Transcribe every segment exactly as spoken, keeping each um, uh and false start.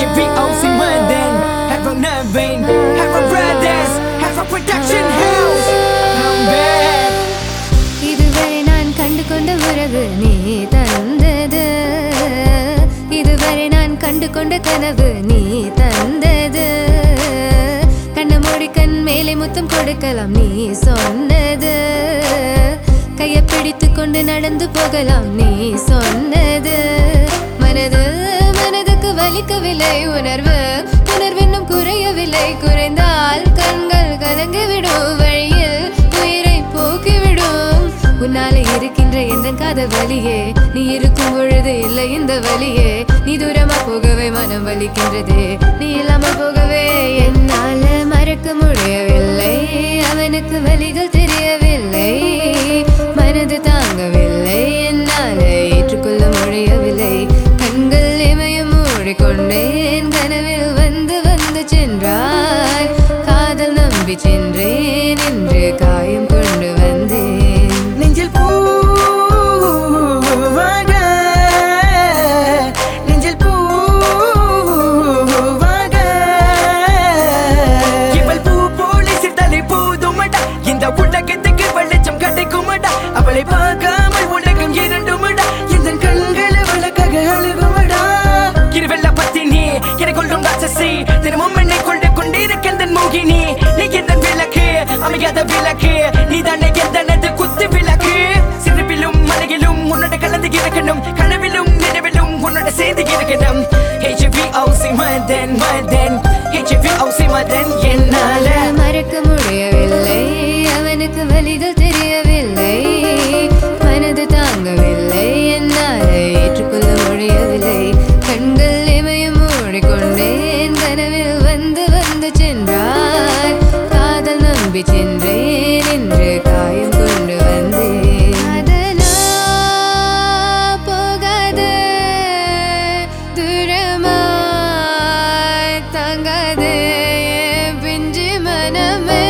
V O C London, have a Naveen, have a Brothers, have a production house. I'm back. இதுவரை நான் கண்டு கொண்ட உறவு நீ தந்தது, இதுவரை நான் கண்டு கொண்ட கனவு நீ தந்தது. கண்ண மூடி கண் மேலே முத்தம் கொடுக்கலாம் நீ சொன்னது, கையை பிடித்து கொண்டு நடந்து போகலாம் நீ சொன்னது. மனது மனதுக்கு வலிக்கவில்லை, உணர்வு உணர்வென்னும் குறையவில்லை. குறைந்தால் கண்கள் கலங்கிவிடும், வழியில் உயிரை போக்கிவிடும். உன்னாலே இருக்கின்ற எந்த காதல் வலியே, நீ இருக்கும் பொழுது இல்லை இந்த வலியே. நீ தூரமா போகவே மனம் வலிக்கின்றதே, நீ இல்லாமல் போகவே என்னால மறக்க முடியவில்லை. அவனுக்கு வலிகள் தெரியவில்லை, மனது தாங்கவில்லை, என்னால ஏற்றுக்கொள்ள முடியவில்லை. கண்கள் இமயம் மூடிக்கொண்டேன், கனவில் வந்து வந்து சென்றாய். காதல் நம்பி சென்றேன், இன்று காயம் கொண்டு வந்தேன். நெஞ்சில் பூவாக, நெஞ்சில் பூவாக, இவள் பூ போலே சிரித்தாலே போதுமடா, இந்த உலகத்துக்கு வெளிச்சம் கிடைக்குமடா. அவளை பார்க்காமல் உலகம் இரண்டுமடா, இந்த கண்கள் அவளுக்காக அழுகுமடா. இருவெல்ல பத்தினி என்னை கொள்ளும் ராட்சசி, தினமும் என்னை கொண்டு கொண்டிருக்கின்ற மோகினி. நீ எந்த விளக்கு, அமையாத விளக்கு, நீ தானே எந்தனது குத்து விளக்கு. சிறுவிலும் மலையிலும் உன்னோட கலந்து இருக்கணும், கனவிலும் நினைவிலும் உன்னோட சேர்ந்து இருக்கணும். H V O C London, London, H V O C London. என்னால மறக்க முடியவில்லை, அவனுக்கு வலிகள் தெரியவில்லை, மனது தாங்கவில்லை, என்னால் ஏற்றுக்கொள்ள முடியவில்லை. கண்கள் இமயம் மூடிக்கொண்டேன், கனவில் வந்து வந்து சென்றாய். காதல் நம்பி சென்றேன், இன்று காயம் கொண்டு வந்தேன். அதனா போகாதே, தூரமாய் தாங்காதே என் பிஞ்சு மனமே.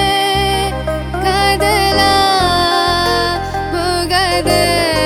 காதலா போகாதே,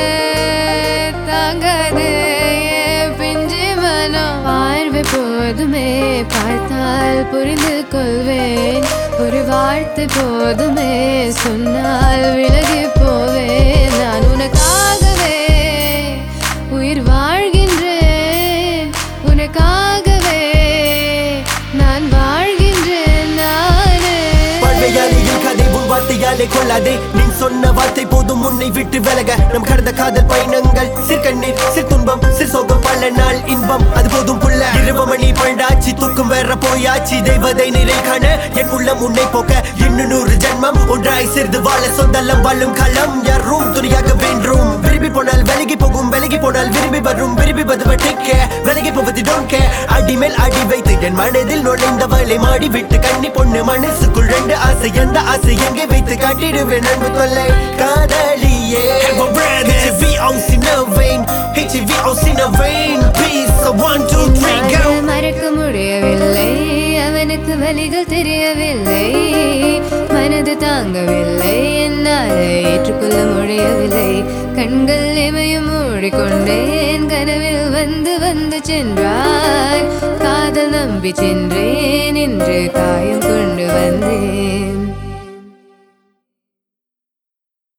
தாங்காதே என் பிஞ்சு மனம். பார்வை போதுமே, பார்த்தால் புரிந்து கொள்வேன். ஒரு வார்த்தை போதுமே, சொன்னால் விலகி போவேன். நான் உனக்காகவே உயிர் வாழ்கின்றேன், உனக்காகவே நான் வாழ்கின்றேன். நானே வாழ்வையாலேயும் கதை உன் வார்த்தையாலே கொள்ளாதே, நீ சொன்ன வார்த்தை போதும் உன்னை விட்டு விலக. நம் கடந்த காதல் பயணங்கள் சிற்கண்ணீர் சிற்துன்பம் சிற்சோகம், பல நாள் இன்பம் அது போதும் புள்ள. இரவு மணி பண்டாச்சி, தூக்கம் வேற போயாச்சி, தெய்வதை நிலை காண என் உள்ளம் உன்னை போக்க. இன்னும் நூறு ஜென்மம் ஒன்றாய் சேர்ந்து வாழ, சொந்தலம் வாழும் களம் யாரும் துணியாக வேண்டும். விரும்பி போனால் விலகி போகும், விலகி போனால் விரும்பி வரும், விரும்பி வருவ டேக் கேர், விலகி போவது டோன்ட் கேர். அடி மேல் அடி வைத்து என் மனதில் நுழைந்தவளை மாடி விட்டு கண்ணி பொண்ணு மனசுக்குள் ரெண்டு ஆசை, அந்த ஆசை எங்கே வைத்து காட்டிடுவேன் அன்பு தொல்லை காதலியே. H V O C Naveen, H V O C Naveen, peace. So one two three go. மறக்க முடியவில்லை, அவனுக்கு வலிகள் தெரியவில்லை, மனது தாங்கவில்லை, என்னால் ஏற்றுக்கொள்ள முடியவில்லை. கண்கள் இமயம் மூடிக்கொண்டேன், கனவில் வந்து வந்து சென்றாய். காதல் நம்பி சென்றேன், இன்று காயம் கொண்டு வந்தேன்.